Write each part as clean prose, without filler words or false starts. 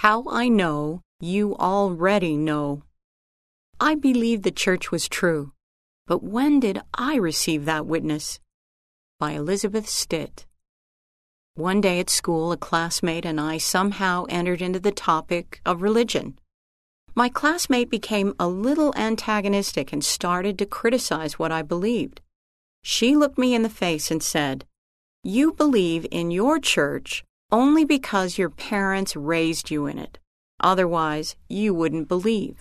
How I Know You Already Know. I believed the church was true, but when did I receive that witness? By Elizabeth Stitt. One day at school, a classmate and I somehow entered into the topic of religion. My classmate became a little antagonistic and started to criticize what I believed. She looked me in the face and said, "You believe in your church only because your parents raised you in it. Otherwise, you wouldn't believe."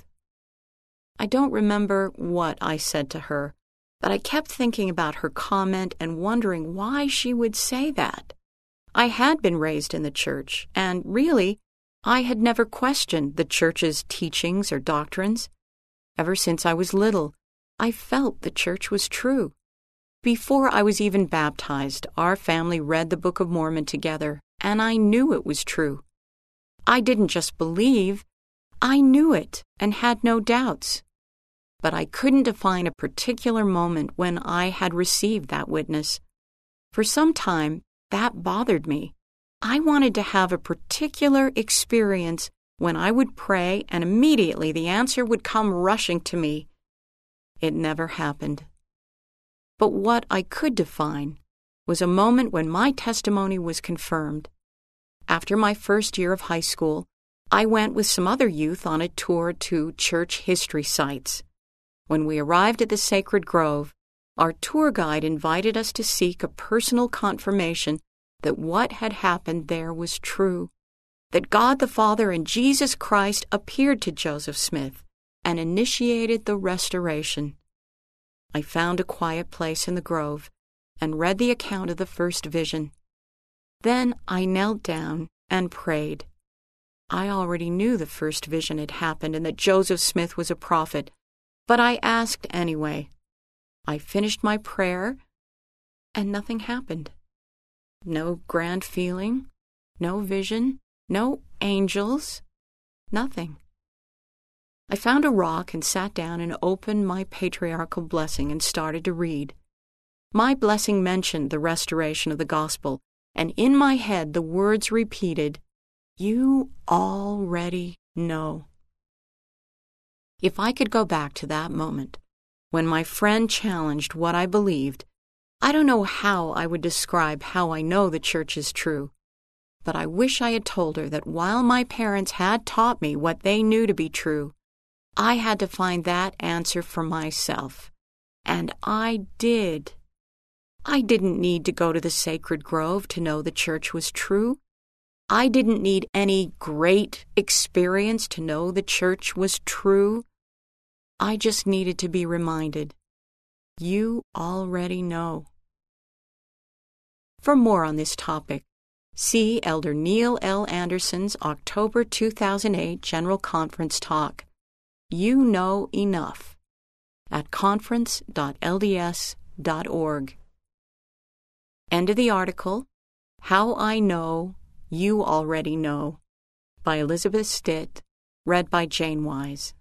I don't remember what I said to her, but I kept thinking about her comment and wondering why she would say that. I had been raised in the church, and really, I had never questioned the church's teachings or doctrines. Ever since I was little, I felt the church was true. Before I was even baptized, our family read the Book of Mormon together, and I knew it was true. I didn't just believe, I knew it and had no doubts. But I couldn't define a particular moment when I had received that witness. For some time, that bothered me. I wanted to have a particular experience when I would pray and immediately the answer would come rushing to me. It never happened. But what I could define was a moment when my testimony was confirmed. After my first year of high school, I went with some other youth on a tour to church history sites. When we arrived at the Sacred Grove, our tour guide invited us to seek a personal confirmation that what had happened there was true, that God the Father and Jesus Christ appeared to Joseph Smith and initiated the restoration. I found a quiet place in the grove and read the account of the first vision. Then I knelt down and prayed. I already knew the first vision had happened and that Joseph Smith was a prophet, but I asked anyway. I finished my prayer, and nothing happened. No grand feeling, no vision, no angels, nothing. I found a rock and sat down and opened my patriarchal blessing and started to read. My blessing mentioned the restoration of the gospel, and in my head the words repeated, "You already know." If I could go back to that moment, when my friend challenged what I believed, I don't know how I would describe how I know the church is true. But I wish I had told her that while my parents had taught me what they knew to be true, I had to find that answer for myself. And I did. I didn't need to go to the Sacred Grove to know the church was true. I didn't need any great experience to know the church was true. I just needed to be reminded, you already know. For more on this topic, see Elder Neil L. Anderson's October 2008 General Conference talk, You Know Enough, at conference.lds.org. End of the article, How I Know You Already Know, by Elizabeth Stitt, read by Jane Wise.